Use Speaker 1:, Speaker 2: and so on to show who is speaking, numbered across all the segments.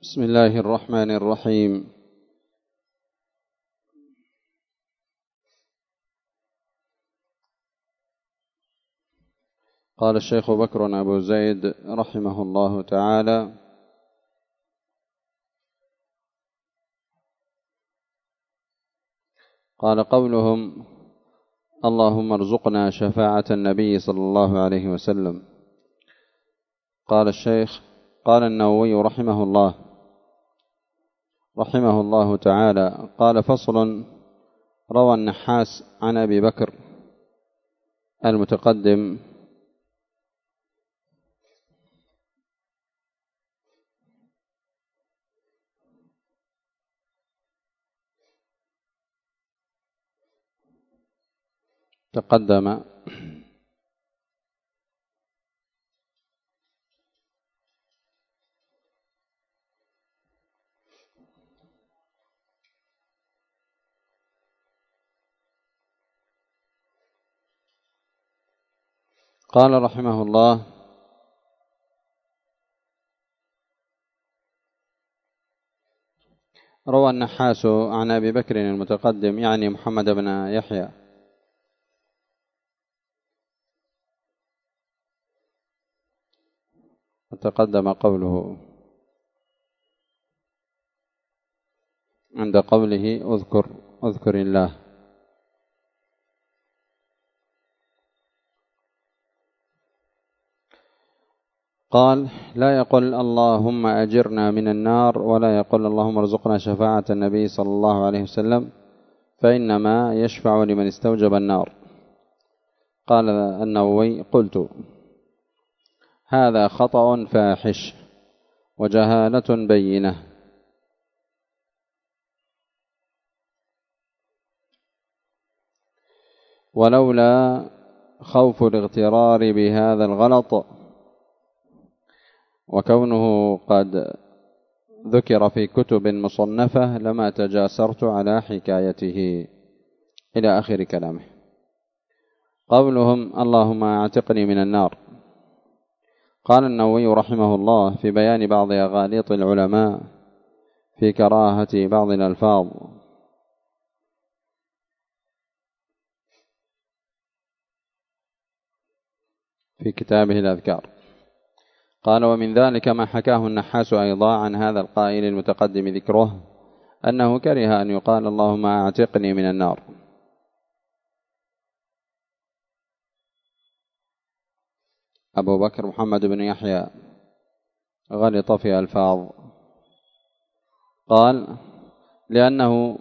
Speaker 1: بسم الله الرحمن الرحيم. قال الشيخ بكر أبو زيد رحمه الله تعالى: قال قولهم: اللهم ارزقنا شفاعة النبي صلى الله عليه وسلم. قال الشيخ: قال النووي رحمه الله تعالى: قال فصل: روى النحاس عن أبي بكر المتقدم تقدم. قال رحمه الله: روى النحاس عن أبي بكر المتقدم، يعني محمد بن يحيى، تقدم قوله عند قوله اذكر الله. قال: لا يقل اللهم أجرنا من النار، ولا يقل اللهم ارزقنا شفاعة النبي صلى الله عليه وسلم، فإنما يشفع لمن استوجب النار. قال النووي: قلت: هذا خطأ فاحش وجهالة بينة، ولولا خوف الاغترار بهذا الغلط وكونه قد ذكر في كتب مصنفة لما تجاسرت على حكايته، إلى آخر كلامه. قولهم اللهم اعتقني من النار. قال النووي رحمه الله في بيان بعض أغاليط العلماء في كراهة بعض الألفاظ: في كتابه الأذكار. قال: ومن ذلك ما حكاه النحاس أيضا عن هذا القائل المتقدم ذكره، أنه كره أن يقال اللهم اعتقني من النار. أبو بكر محمد بن يحيى غلط في ألفاظ. قال: لأنه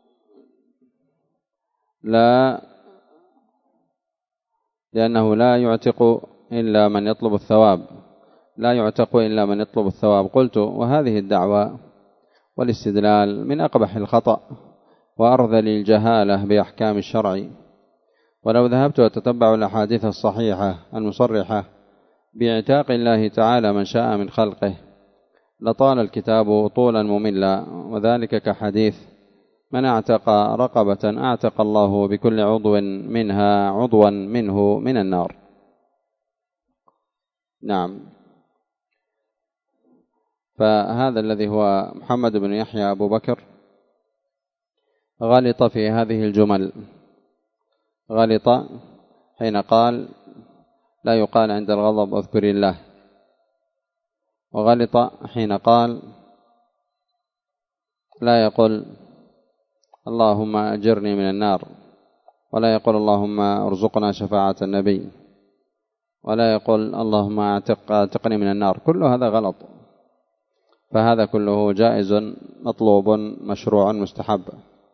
Speaker 1: لا يعتق إلا من يطلب الثواب، لا يعتق إلا من يطلب الثواب. قلت: وهذه الدعوة والاستدلال من أقبح الخطأ وأرذل الجهالة بأحكام الشرع. ولو ذهبت أتتبع الأحاديث الصحيحة المصرحة باعتاق الله تعالى من شاء من خلقه لطال الكتاب طولا مملا، وذلك كحديث: من اعتق رقبة اعتق الله بكل عضو منها عضوا منه من النار. نعم. فهذا الذي هو محمد بن يحيى أبو بكر غلط في هذه الجمل. غلط حين قال لا يقال عند الغضب اذكر الله، وغلط حين قال لا يقول اللهم أجرني من النار، ولا يقول اللهم ارزقنا شفاعة النبي، ولا يقول اللهم اعتقني من النار. كل هذا غلط، فهذا كله جائز مطلوب مشروع مستحب.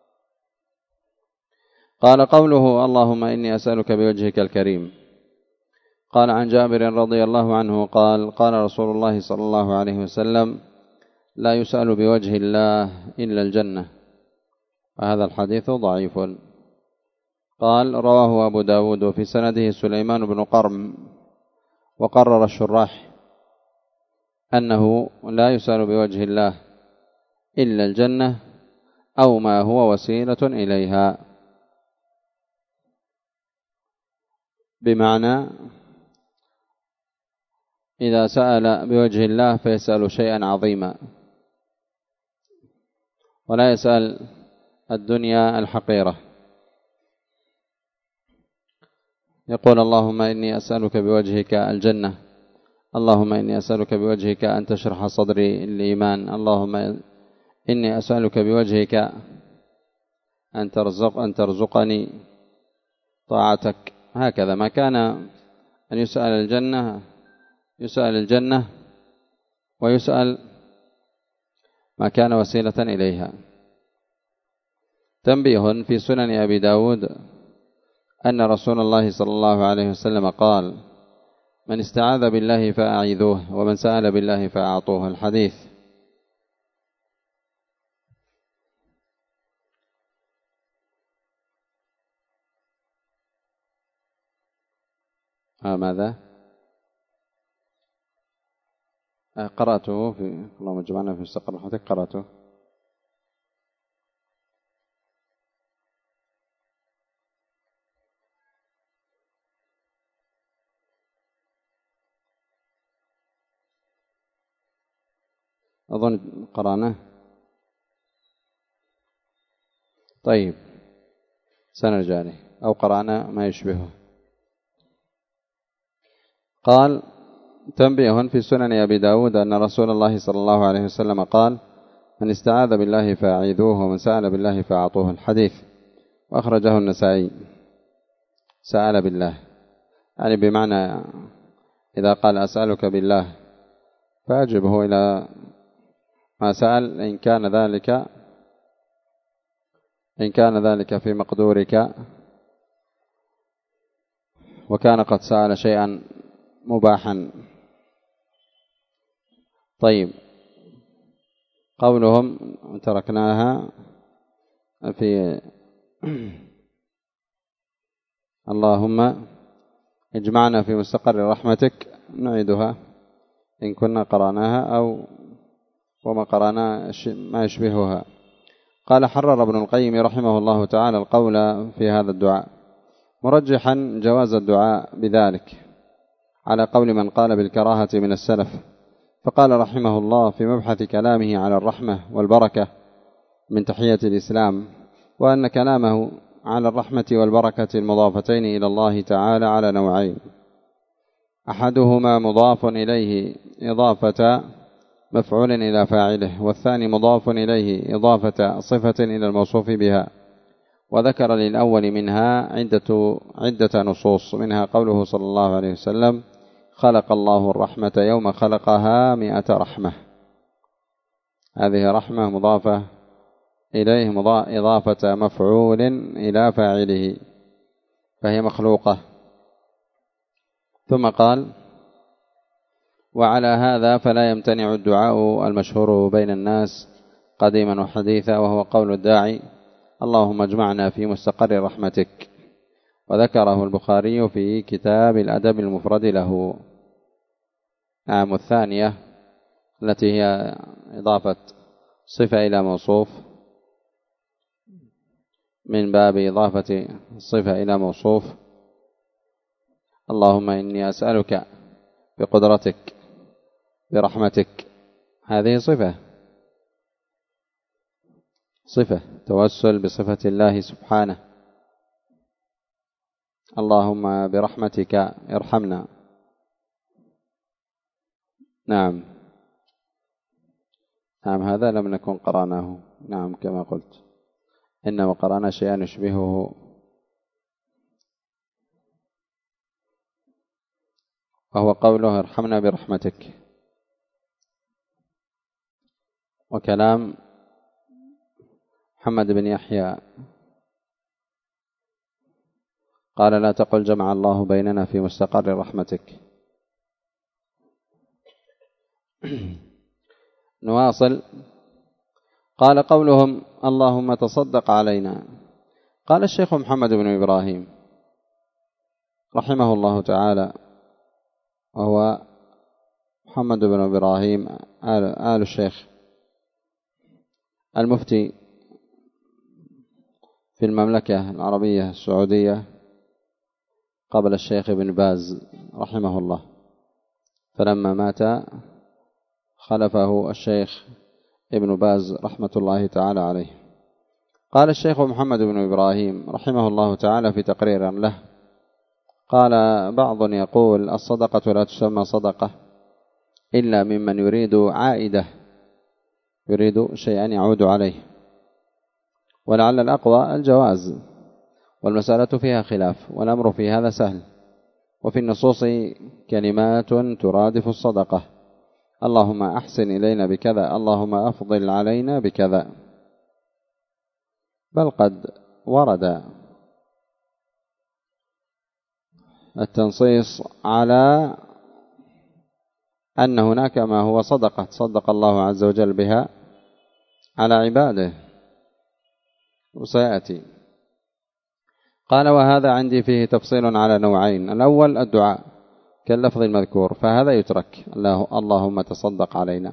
Speaker 1: قال قوله اللهم إني أسألك بوجهك الكريم. قال عن جابر رضي الله عنه قال: قال رسول الله صلى الله عليه وسلم: لا يسأل بوجه الله إلا الجنة. وهذا الحديث ضعيف. قال: رواه أبو داود في سنده سليمان بن قرم، وقرر الشراح أنه لا يسأل بوجه الله إلا الجنة أو ما هو وسيلة إليها، بمعنى إذا سأل بوجه الله فيسأل شيئا عظيما، ولا يسأل الدنيا الحقيرة. يقول اللهم إني أسألك بوجهك الجنة، اللهم إني أسألك بوجهك أن تشرح صدري الإيمان، اللهم إني أسألك بوجهك أن ترزقني طاعتك. هكذا ما كان أن يسأل الجنة ويسأل ما كان وسيلة إليها. تنبيه في سنن أبي داود أن رسول الله صلى الله عليه وسلم قال: من استعاذ بالله فأعيذوه، ومن سأل بالله فأعطوه. الحديث. ماذا قرأته في اللهم اجمعنا في مستقر رحمتك، قرأته. أظن قرأناه. طيب سنرجع له، أو قرأنا ما يشبهه. قال: تنبيه في سنن أبي داود أن رسول الله صلى الله عليه وسلم قال: من استعاذ بالله فأعيذوه، ومن سأل بالله فأعطوه. الحديث. وأخرجه النسائي. سأل بالله يعني بمعنى إذا قال أسألك بالله فأجبه إلى ما سأل، إن كان ذلك في مقدورك، وكان قد سأل شيئا مباحا. طيب، قولهم تركناها في اللهم اجمعنا في مستقر رحمتك، نعيدها إن كنا قرأناها أو وما قرأنا ما يشبهها. قال: حرر ابن القيم رحمه الله تعالى القول في هذا الدعاء، مرجحا جواز الدعاء بذلك على قول من قال بالكراهة من السلف. فقال رحمه الله في مبحث كلامه على الرحمة والبركة من تحية الإسلام، وأن كلامه على الرحمة والبركة المضافتين إلى الله تعالى على نوعين: أحدهما مضاف إليه إضافة مفعول إلى فاعله، والثاني مضاف إليه إضافة صفة إلى الموصوف بها. وذكر للأول منها عدة نصوص، منها قوله صلى الله عليه وسلم: خلق الله الرحمة يوم خلقها 100 رحمة. هذه رحمة مضافة إليه إضافة مفعول إلى فاعله، فهي مخلوقة. ثم قال: وعلى هذا فلا يمتنع الدعاء المشهور بين الناس قديما وحديثا، وهو قول الداعي: اللهم اجمعنا في مستقر رحمتك. وذكره البخاري في كتاب الأدب المفرد له. الثانية التي هي إضافة صفة إلى موصوف من باب إضافة الصفة إلى موصوف: اللهم إني أسألك بقدرتك برحمتك. هذه صفة توسل بصفة الله سبحانه. اللهم برحمتك ارحمنا. نعم هذا لم نكن قرأناه. نعم كما قلت، إنما قرأنا شيئا يشبهه، وهو قوله ارحمنا برحمتك. وكلام محمد بن يحيى قال: لا تقل جمع الله بيننا في مستقر رحمتك. نواصل. قال: قولهم اللهم تصدق علينا. قال الشيخ محمد بن إبراهيم رحمه الله تعالى، وهو محمد بن إبراهيم آل الشيخ المفتي في المملكة العربية السعودية قبل الشيخ ابن باز رحمه الله، فلما مات خلفه الشيخ ابن باز رحمة الله تعالى عليه. قال الشيخ محمد بن إبراهيم رحمه الله تعالى في تقرير له، قال بعض يقول الصدقة لا تسمى صدقة إلا ممن يريد عائدة، يريد شيئا يعود عليه، ولعل الأقوى الجواز، والمسألة فيها خلاف، والأمر في هذا سهل. وفي النصوص كلمات ترادف الصدقة: اللهم أحسن إلينا بكذا، اللهم أفضل علينا بكذا. بل قد ورد التنصيص على أن هناك ما هو صدقة تصدق الله عز وجل بها على عباده، وسيأتي. قال وهذا عندي فيه تفصيل على نوعين: الأول الدعاء كاللفظ المذكور، فهذا يترك، اللهم تصدق علينا،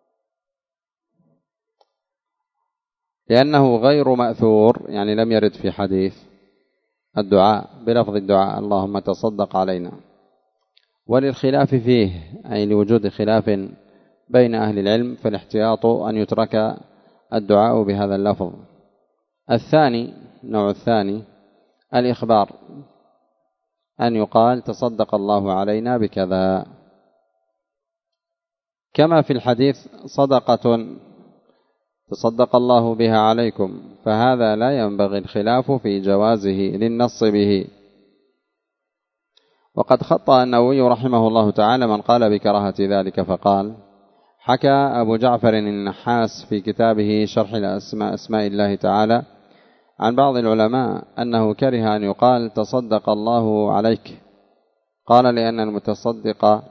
Speaker 1: لأنه غير مأثور، يعني لم يرد في حديث الدعاء بلفظ الدعاء اللهم تصدق علينا، وللخلاف فيه، أي لوجود خلاف بين أهل العلم، فالاحتياط أن يترك الدعاء بهذا اللفظ. الثاني، النوع الثاني الإخبار، أن يقال تصدق الله علينا بكذا، كما في الحديث صدقة تصدق الله بها عليكم، فهذا لا ينبغي الخلاف في جوازه للنص به. وقد خطأ النووي رحمه الله تعالى من قال بكراهة ذلك، فقال: حكى أبو جعفر النحاس في كتابه شرح أسماء الله تعالى عن بعض العلماء أنه كره أن يقال تصدق الله عليك، قال: لأن المتصدق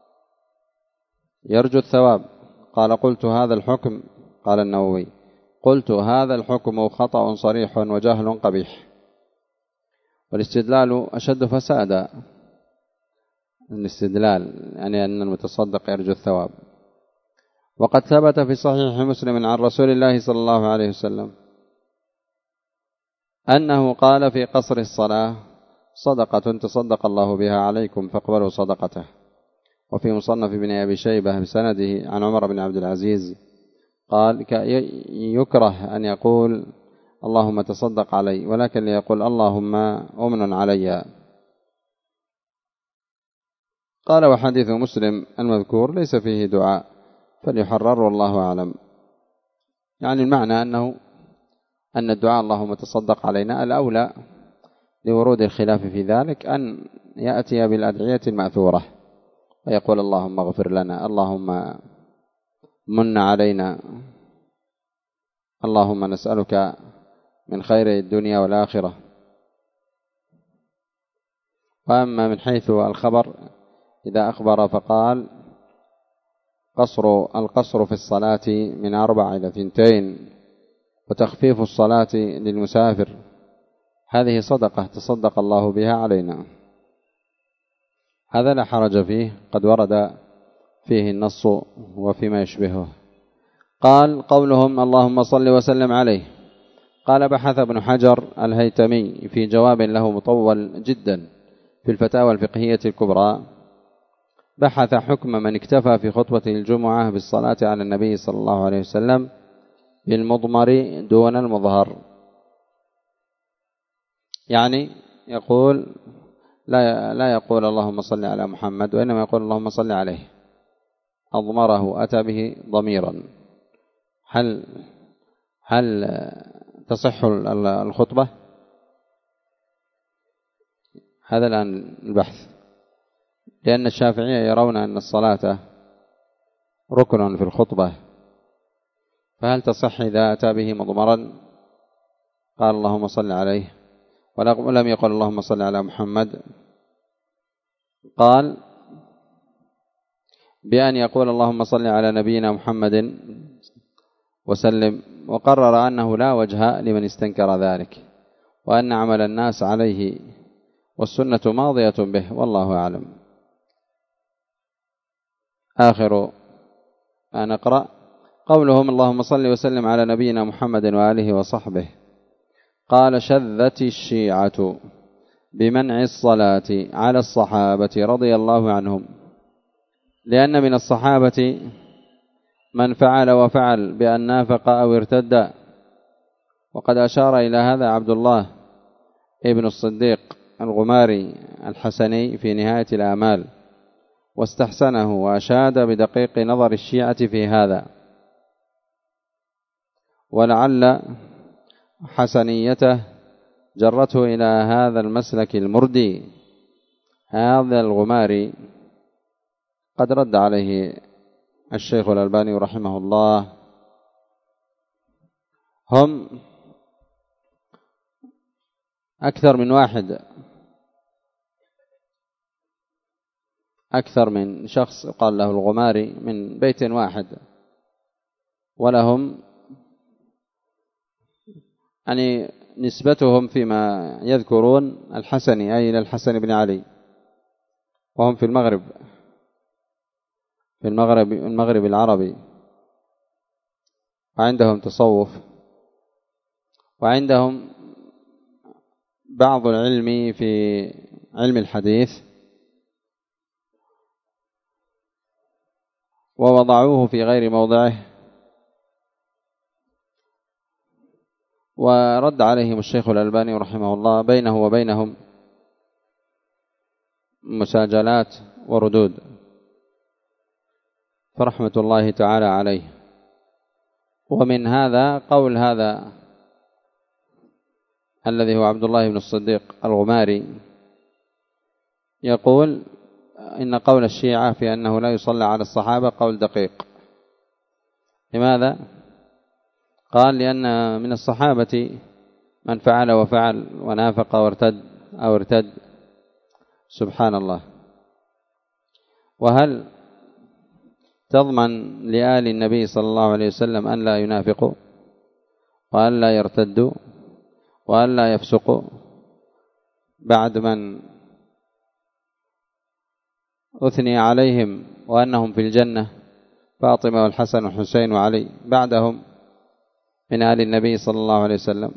Speaker 1: يرجو الثواب. قال: قلت هذا الحكم، قال النووي: قلت هذا الحكم خطأ صريح وجهل قبيح، والاستدلال أشد فسادا. الاستدلال يعني أن المتصدق يرجو الثواب. وقد ثبت في صحيح مسلم عن رسول الله صلى الله عليه وسلم أنه قال في قصر الصلاة: صدقة تصدق الله بها عليكم فاقبلوا صدقته. وفي مصنف ابن أبي شيبة بسنده عن عمر بن عبد العزيز قال: يكره أن يقول اللهم تصدق علي، ولكن ليقول اللهم أمن علي. قال: وحديث مسلم المذكور ليس فيه دعاء فليحرر والله أعلم. يعني المعنى أن الدعاء اللهم تصدق علينا الأولى لورود الخلاف في ذلك أن يأتي بالأدعية المأثورة ويقول اللهم اغفر لنا، اللهم من علينا، اللهم نسألك من خير الدنيا والآخرة. وأما من حيث الخبر إذا أخبر فقال القصر في الصلاة من 4 إلى 2، وتخفيف الصلاة للمسافر، هذه صدقة تصدق الله بها علينا، هذا لا حرج فيه، قد ورد فيه النص وفيما يشبهه. قال: قولهم اللهم صل وسلم عليه. قال: بحث ابن حجر الهيتمي في جواب له مطول جدا في الفتاوى الفقهية الكبرى، بحث حكم من اكتفى في خطبة الجمعة بالصلاة على النبي صلى الله عليه وسلم بالمضمر دون المظهر، يعني يقول لا يقول اللهم صل على محمد، وإنما يقول اللهم صل عليه، أضمره، أتى به ضميرا. هل تصح الخطبة؟ هذا الآن البحث، لأن الشافعية يرون أن الصلاة ركن في الخطبة، فهل تصح إذا أتى به مضمرا قال اللهم صل عليه ولم يقل اللهم صل على محمد؟ قال: بأن يقول اللهم صل على نبينا محمد وسلم، وقرر أنه لا وجه لمن استنكر ذلك، وأن عمل الناس عليه والسنة ماضية به، والله أعلم. آخر ما نقرأ قولهم اللهم صل وسلم على نبينا محمد وآله وصحبه. قال: شذت الشيعة بمنع الصلاة على الصحابة رضي الله عنهم، لأن من الصحابة من فعل وفعل بأن نافق أو ارتد. وقد أشار إلى هذا عبد الله ابن الصديق الغماري الحسني في نهاية الآمال، واستحسنه وأشاد بدقيق نظر الشيعة في هذا، ولعل حسنيته جرته إلى هذا المسلك المردي. هذا الغماري قد رد عليه الشيخ الألباني رحمه الله. هم أكثر من واحد، أكثر من شخص قال له الغماري من بيت واحد، ولهم يعني نسبتهم فيما يذكرون الحسني، أي إلى الحسن بن علي، وهم في المغرب، في المغرب العربي، وعندهم تصوف، وعندهم بعض العلم في علم الحديث، ووضعوه في غير موضعه، ورد عليهم الشيخ الألباني رحمه الله بينه وبينهم مساجلات وردود، فرحمة الله تعالى عليه. ومن هذا قول هذا الذي هو عبد الله بن الصديق الغماري، يقول إن قول الشيعة في أنه لا يصلى على الصحابة قول دقيق. لماذا؟ قال لأن من الصحابة من فعل وفعل ونافق وارتد أو ارتد. سبحان الله. وهل تضمن لآل النبي صلى الله عليه وسلم أن لا ينافقوا وأن لا يرتدوا وأن لا يفسقوا بعد من أثني عليهم وأنهم في الجنة، فاطمة والحسن والحسين وعلي بعدهم من آل النبي صلى الله عليه وسلم؟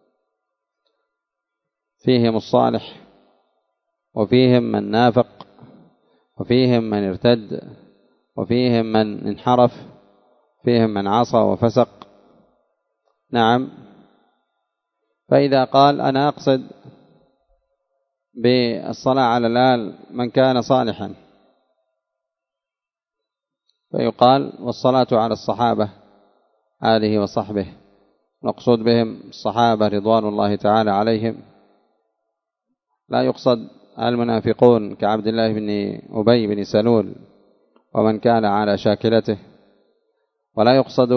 Speaker 1: فيهم الصالح وفيهم من نافق وفيهم من ارتد وفيهم من انحرف، فيهم من عصى وفسق. نعم. فإذا قال أنا أقصد بالصلاة على الآل من كان صالحا، فيقال والصلاة على الصحابة آله وصحبه، نقصد بهم الصحابة رضوان الله تعالى عليهم، لا يقصد المنافقون كعبد الله بن أبي بن سلول ومن كان على شاكلته، ولا يقصد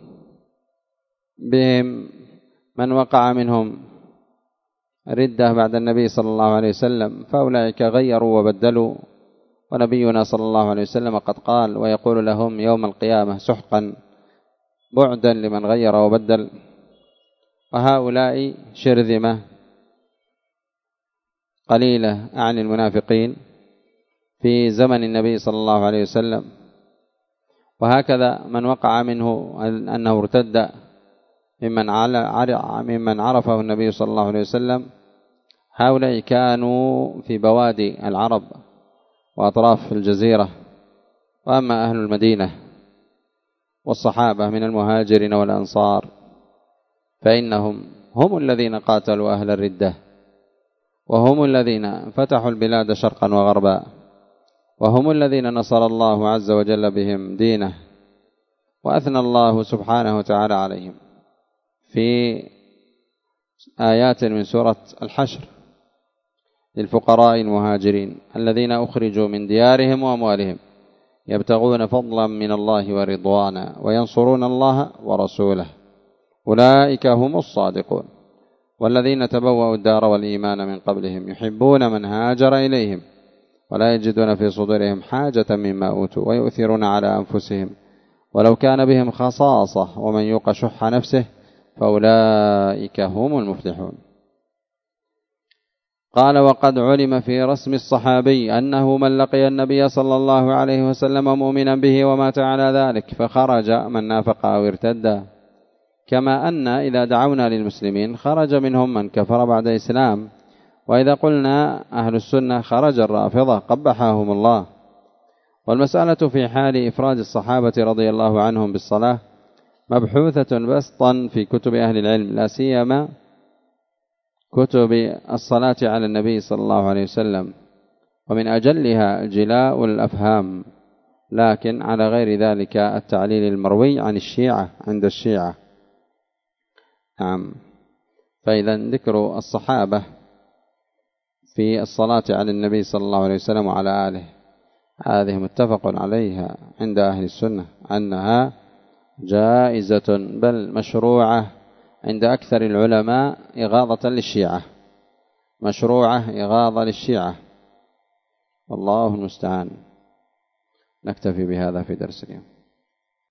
Speaker 1: بهم من وقع منهم ردة بعد النبي صلى الله عليه وسلم، فأولئك غيروا وبدلوا، ونبينا صلى الله عليه وسلم قد قال ويقول لهم يوم القيامة سحقا بعدا لمن غير وبدل. وهؤلاء شرذمة قليلة عن المنافقين في زمن النبي صلى الله عليه وسلم. وهكذا من وقع منه أنه ارتد ممن عرفه النبي صلى الله عليه وسلم، هؤلاء كانوا في بوادي العرب وأطراف الجزيرة. وأما أهل المدينة والصحابة من المهاجرين والأنصار فإنهم هم الذين قاتلوا أهل الردة، وهم الذين فتحوا البلاد شرقا وغربا، وهم الذين نصر الله عز وجل بهم دينه، وأثنى الله سبحانه وتعالى عليهم في آيات من سورة الحشر للفقراء المهاجرين الذين أخرجوا من ديارهم وأموالهم يبتغون فضلا من الله ورضوانا وينصرون الله ورسوله أولئك هم الصادقون. والذين تبوأوا الدار والإيمان من قبلهم يحبون من هاجر إليهم ولا يجدون في صدورهم حاجة مما أوتوا ويؤثرون على أنفسهم ولو كان بهم خصاصة ومن يوق شح نفسه فأولئك هم المفلحون. قال وقد علم في رسم الصحابي أنه من لقي النبي صلى الله عليه وسلم مؤمنا به ومات على ذلك فخرج من نافق أو ارتد، كما أن إذا دعونا للمسلمين خرج منهم من كفر بعد إسلام. وإذا قلنا أهل السنة خرج الرافضة قبحهم الله. والمسألة في حال إفراد الصحابة رضي الله عنهم بالصلاة مبحوثة بسطا في كتب أهل العلم، لا سيما كتب الصلاة على النبي صلى الله عليه وسلم، ومن أجلها جلاء الأفهام، لكن على غير ذلك التعليل المروي عن الشيعة عند الشيعة. نعم. فإذا ذكر الصحابة في الصلاة على النبي صلى الله عليه وسلم وعلى آله هذه متفق عليها عند أهل السنة أنها جائزة بل مشروعة عند أكثر العلماء إغاظة للشيعة، مشروعة إغاظة للشيعة، والله المستعان. نكتفي بهذا في درس اليوم.